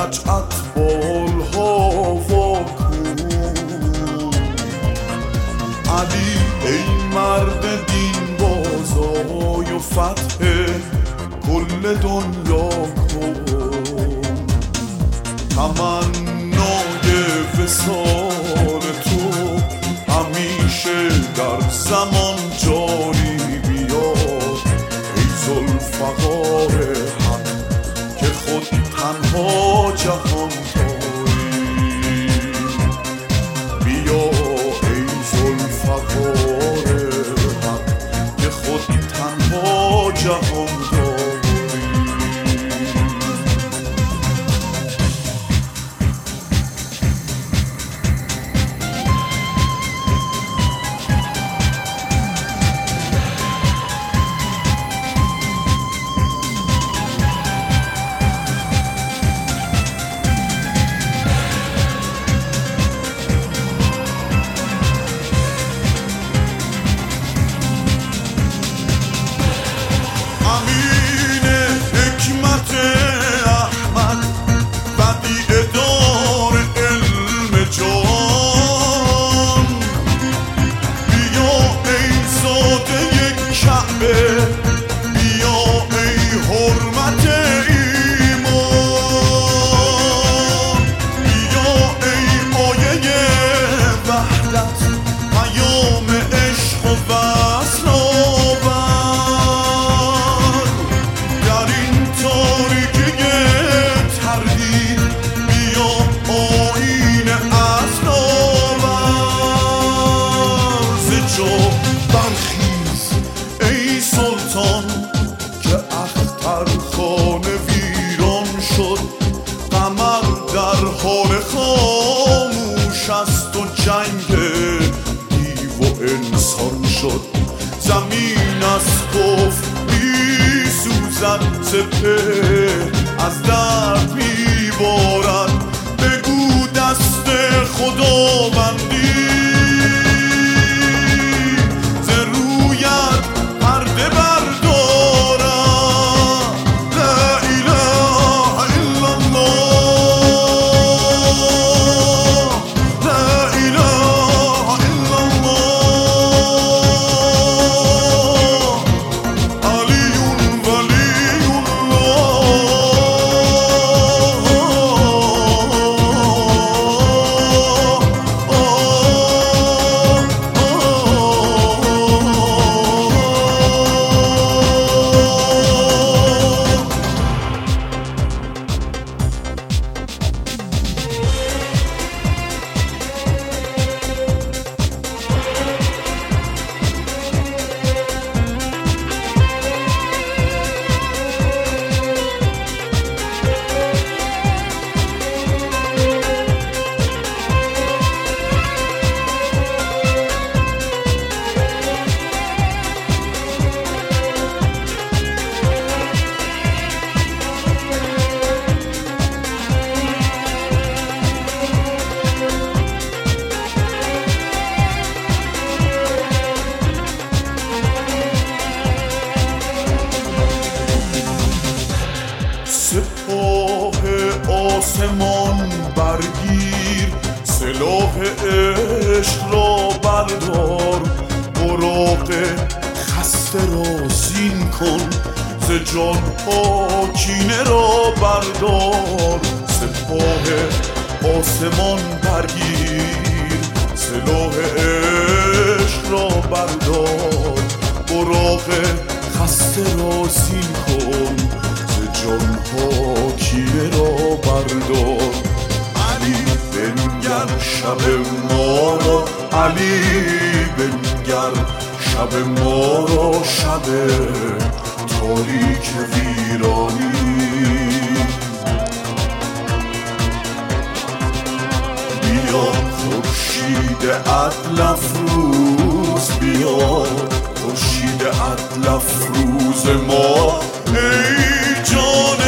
نجعت بالها واکن علی ای مرد دین بازای و فتح کل دنیا کن تمنای وصال تو همیشه در زمان جاری بیاد ای ذوالفقار حق که خود تنها جهان داری بیا ای ذوالفقار حق که خود تنها جهان داری که اخترخانه ویران شد قمر در حال خاموش است و جنگ دیو و انسان شد زمین از کفر می سوزد سپهر از درد می بارد بگو دست خداوندی ز رویت پرده بردارم لا اله الا الله لا اله الا الله علی ولی سپاه آسمان برگیر سلاح عشق را بردار براق خسته را زین کن ز جان ها کینه را بردار سپاه آسمان برگیر سلاح عشق را بردار براق خسته را زین کن جان ها کینه را بردار علی بنگر شب ما را علی بنگر شب ما را شب تاریک ویرانی بیا خورشید عدل افروز بیا خورشید عدل افروز ما ای جان